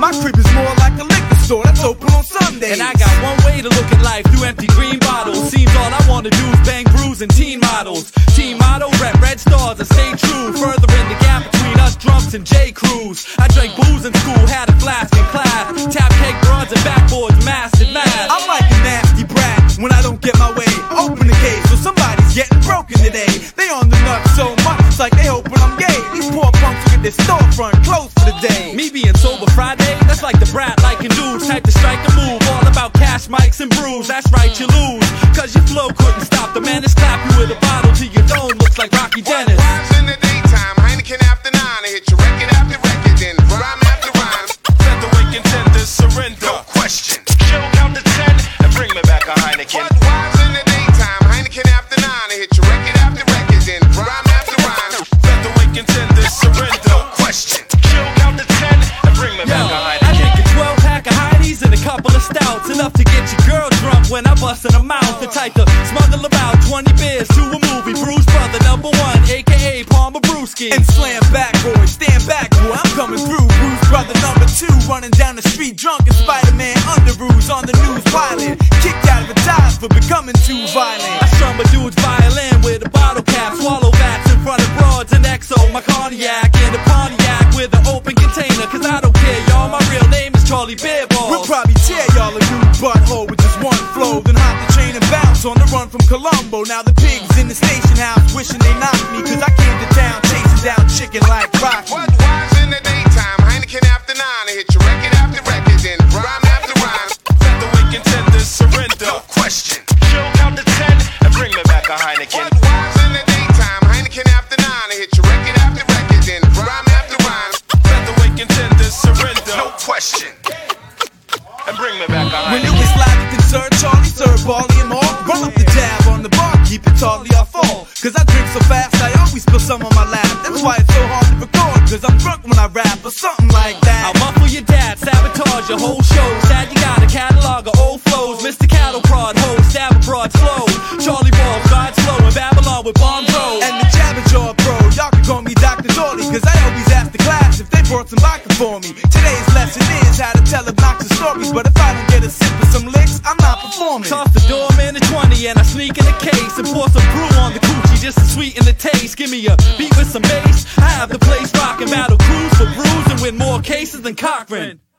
My crib is more like a liquor store that's open on Sundays. And I got one way to look at life, through empty green bottles. Seems all I wanna do is bang brews and teen models. Team motto, rep red stars and stay true. Further in the gap between us drunks and J. Crews. I drank booze in school, had a flask in class. Tap cake broads and backboards, mastered math. I'm like a nasty brat when I don't get my way. Open the case, so somebody's getting broken today. They on the nuts so much, it's like they hoping I'm gay. These poor punks will get their storefront closed for the day. Me being sober Friday, that's like the brat liking dudes. Type to strike the move, all about cash, mics, and brews. That's right, you lose, cause your flow couldn't stop the man that's clap you with a bottle till your dome looks like Rocky Dennis. Wives in the daytime, Heineken after 9. I hit your record after record, then rhyme after rhyme. Featherweight contenders surrender. No question. Chill, count to 10 and bring me back a Heineken. Wives in the daytime, Heineken after 9. I hit your record after record, then rhyme after rhyme. Featherweight contenders surrender. No question. Chill, count to 10 and bring me back a I Heineken. take a 12-pack of Heine's and a couple of stouts, enough to get your girl drunk when I bust in her mouth. The type to smuggle about 20 beers to a movie. Bruce Brother #1, aka Palmer Brewski. And slam back, boy, stand back, boy, I'm coming through. Bruce Brother #2, running down the street drunk and Spider-Man underoos on the news violent. Kicked out of a ties for becoming too violent. I strum a dude's violin with a bottle cap, swallow vats in front of broads and XO, my cognac in a Pontiac with an open container. Cause I don't care, y'all, my real name is Charlie Beerball. We'll probably tear y'all a new butthole with just one flow, then hop the train and bounce on the run from Colombo. Now the pigs in the station house wishing they knocked me, cause I came to town chasing down chicken like Rocky. Wives in the daytime, Heineken after 9. I hit your record after record, then rhyme after rhyme. Featherweight contenders surrender. No question. Chill, count to 10 and bring me back a Heineken. Wives in the daytime, Heineken after 9. I hit your record after record, then rhyme after rhyme. Featherweight contenders surrender. No question. And bring me back a When it Heineken. was Slavic and Sir Charlie, Sir Barley and all, run up the tab on the bar, keep it totally off fall. Cause I drink so fast, I always spill some on my lap. That's why it's so hard to record, cause I'm drunk when I rap, or something like that. I'll muffle your dad, sabotage your whole show. Sad you got a catalog of old flows. Mr. Cattle Prod, ho, stab abroad slow. Charlie Ball, God slow, in Babylon with Bomb Bro. And the Jabberjaw Pro, y'all can call me Dr. Dorley, cause I always ask the class if they brought some vodka for me. Today's lesson is how to tell obnoxious stories, but if I don't get a sip of some licks, I'm not performing. Toss the doorman a 20 and I sneak in the case and pour some brew on the coochie just to sweeten the taste. Give me a beat with some bass, I have the place rockin'. Battle cruise for brews and win more cases than Cochran.